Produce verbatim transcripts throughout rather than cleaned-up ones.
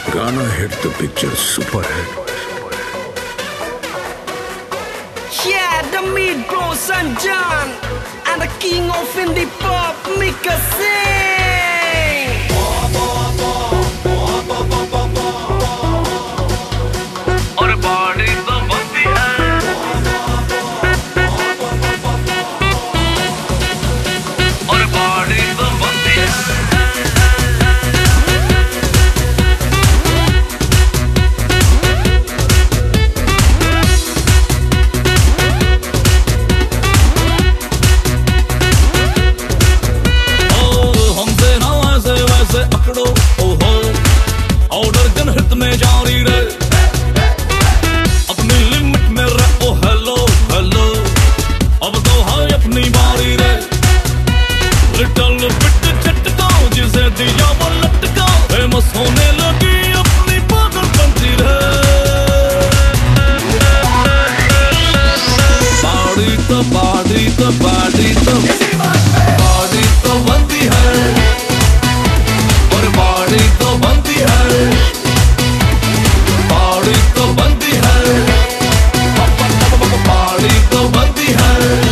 गाना hit the picture super hit. Yeah, the mid-grown San John and the king of indie pop, Mika Singh. और body तो बनती है, और body तो बनती है। पकड़ो ओहो ऑर्डर गन हित में जारी रहे, अपनी लिमिट में रहो। हेलो हेलो अब तो है अपनी बारी रे। लिटिल बिट झटका जिसे दिया वो लटका, फेमस होने लगी अपनी पागल बनती रे। बाड़ी तो बाड़ी तो बाड़ी तो बाड़ी तो बनती है, बाड़ी तो बनती है, बाड़ी तो बनती है, बाड़ी तो बनती है।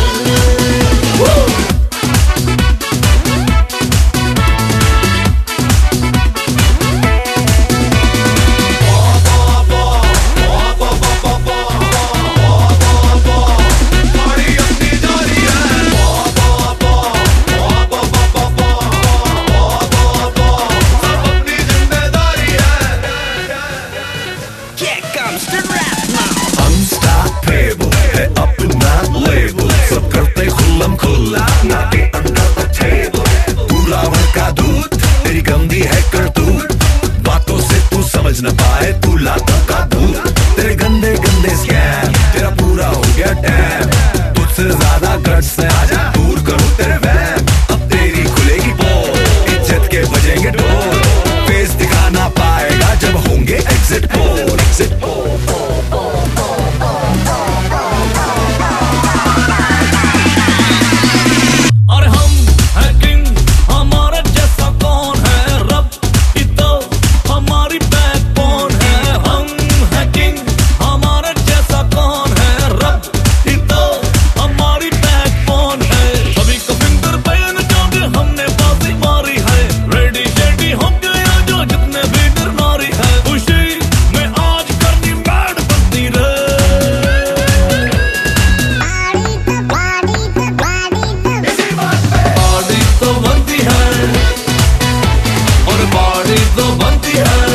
न पाए तू लातों का दूध, तेरे गंदे गंदे स्कैम, तेरा पूरा हो गया डैम। तुझसे ज्यादा गट्स से आजा दूर करूं तेरे वैम। अब तेरी खुलेगी पोल, इज्जत के बजेंगे ढोल, फेस दिखा ना पाएगा जब होंगे एग्जिट पोल। एग्जिट पोल तो बनती है।